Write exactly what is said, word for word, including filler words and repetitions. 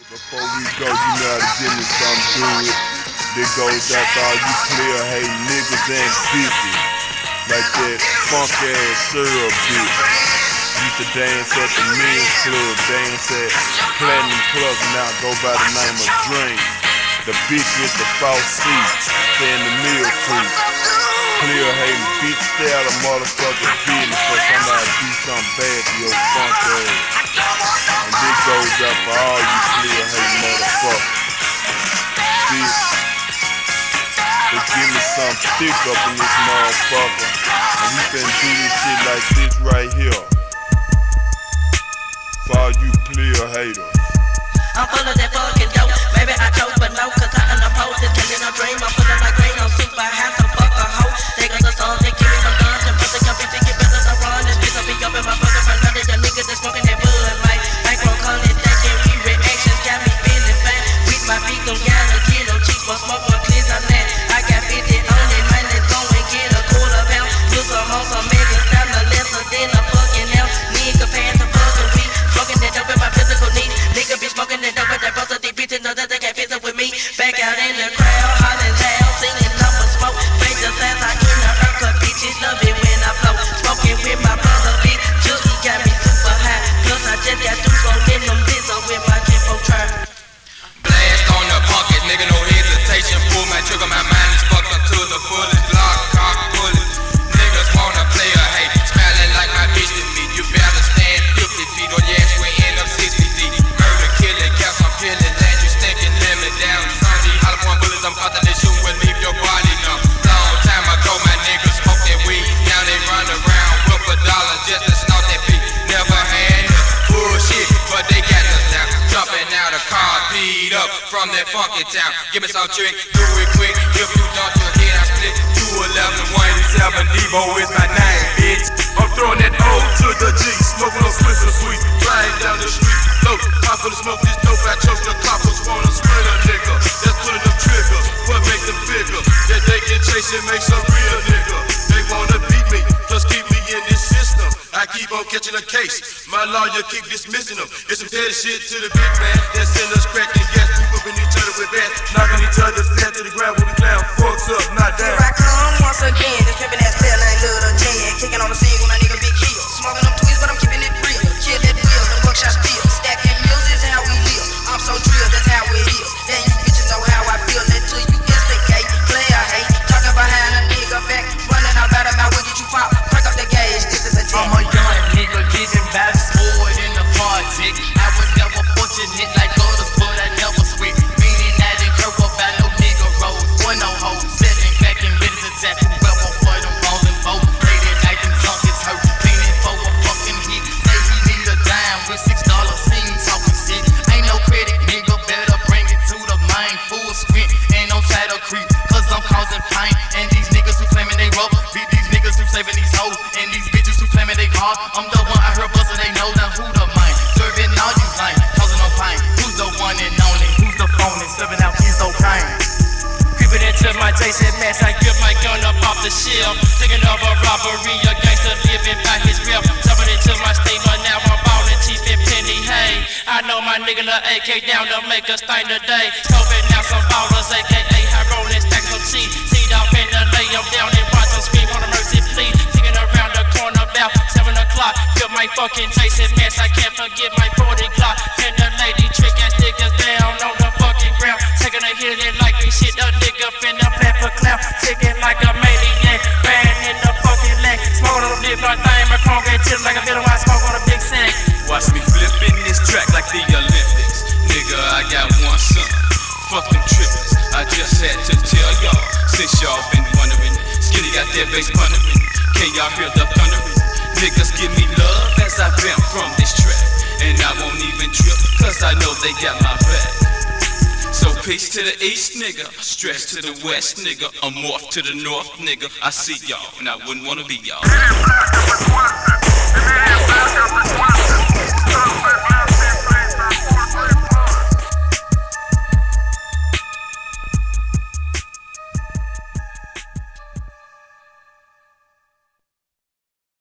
Before we go, you know how to give me some good. This goes out to all you player hating niggas and bitches. Like that funk ass syrup bitch. Used to dance at the men's club, dance at Platinum Club, now go by the name of Dream. The bitch with the false seat, stay in the meal suit. Clear hating bitch, stay out of motherfucking business for somebody do something bad to your funk ass. And this goes out for all you clear hating motherfuckers. Bitch, they give me some thick up in this motherfucker. And we finna do this shit like this right here. For all you clear haters. I'm full of that fucking dope. Maybe I choke, but no, cause I unopposed. It's killing a dream. I'm feeling like rain. I'm super high, so fuck a hoe. They got the songs, they give me some guns. And brother can be thinking better than run. This bitch will be up in my fucking front. None of the niggas that's smoking that bud, Mike. Bankroll calling, stacking, re-reactions. Got me feeling fine. With my feet, them gallon, kilo cheap. But smoke one clears on that. I got fifty on it, man. Let's go and get a quarter pound. Do some on some niggas. Down the lesser than a fucking hell. Nigga pass the fucking weed. Smoking that dope in my physical needs. Nigga be smoking that dope with that bust of these bitches know that they can't visit with me. Back out in the crowd, hollering loud, singing number smoke. Face the sense I in the earth, cause bitches love it when I flow. Smoking with my brother, big Juicy got me super high. Plus I just got two gold in them bits up with my tempo trap. Blast on the bucket, nigga, no hesitation. Pull my trigger, my mind is fucked up to the fullest. Block, cock, bullet. Niggas wanna play a hate, smiling like my bitch to me. You better stand fifty feet or your ass will end up sixty deep. Murder, killing, caps, I'm peeling, land you stinking, limit down. Sunday, Hollywood bullets, I'm out there shooting will leave your body numb. Long time ago, my niggas smoked that weed. Now they run around with a dollar just to snort that beat. Never had no bullshit, but they got us now. Jumping out of cars, beat up from that funky town. Give me some trick, do it quick. If you don't, your head I split. two eleven, one eighty-seven, Devo is my name, bitch. I'm throwing that O to the G, smoking on Swiss and sweet. Flying down the street, low, pop full of smoke, this dope, I choke the coppers, wanna split a nigga. That's pulling them triggers, what make them figure? That they can chase and make some real nigga. They wanna beat me, just keep me in this system. I keep on catching a case, my lawyer keep dismissing them. It's some petty shit to the big man, that send us cracking gas, we whipping each other with bats, knocking each other's head to the ground with the clown, forks up, not down. Here I come once again, this pimpin' ass player like Little Jen. Kicking on the scene with my nigga Big Hill. Smoking them tweets, but I'm keeping it real. Kill that wheel, them buckshot steel. Stacking mills is how we live. I'm so drilled, that's how it is. Then you bitches know how I feel. Until you instigate, player hate. Talking behind a nigga back, running out out of my way, get you pop. Crank up the gauge, this is a jet. I'm a young nigga getting back forward in the project. I was never fortunate like others, but I never switch. Meaning I didn't curve up by no nigga roads. One no hoes, sitting back and ready to attack. Whoever for them balls and both. Late at night, them junkies hurt. Cleaning for a fucking hit. Say he need a dime with six dollars. Scene talking shit. Ain't no credit, nigga. Better bring it to the main. Full sprint and on side of creep. Cause I'm causing pain. And these niggas who claiming they rough. Beat these niggas who saving these hoes. And these bitches who claiming they hard. I'm the one I heard bustin', they know now who the main. Serving all these lines, causing no pain. Who's the one and only? Who's the phone and serving out keys so pain? Creeping into my Jason mess, I grip my gun up off the shelf. Thinking of a robbery, a gangster living by his rep. Jumping into my statement, now I'm ballin' cheap and penny. Hey, I know my nigga the A K down to make us stain today. Scoping out some ballers, A K A high rollin' stacks of cheese. Seed off in the lay, I'm down and watch them scream on a mercy plea. Ticking around the corner about seven o'clock. Feel my fucking Jason mess, I can't forget my forty Glock. Pin the lady, trick ass niggas down on the fucking ground. Taking a hit and like me shit, a nigga finna play for clout. Ticking like a maniac, ran in the fucking leg. Smoking on a big blood thing, my chrome get chillin' like a middle white smoke on a big sack. Watch me flipping this track like the Olympics. Nigga, I got one son. Fuck them trippers. I just had to tell y'all, since y'all been wondering. Skitty got that bass punnerin'. Can y'all hear the thundering? Niggas give me love as I vamp from this track. And I won't even trip, cause I know they got my back. So peace to the east, nigga. Stretch to the west, nigga. I'm off to the north, nigga. I see y'all, and I wouldn't wanna be y'all.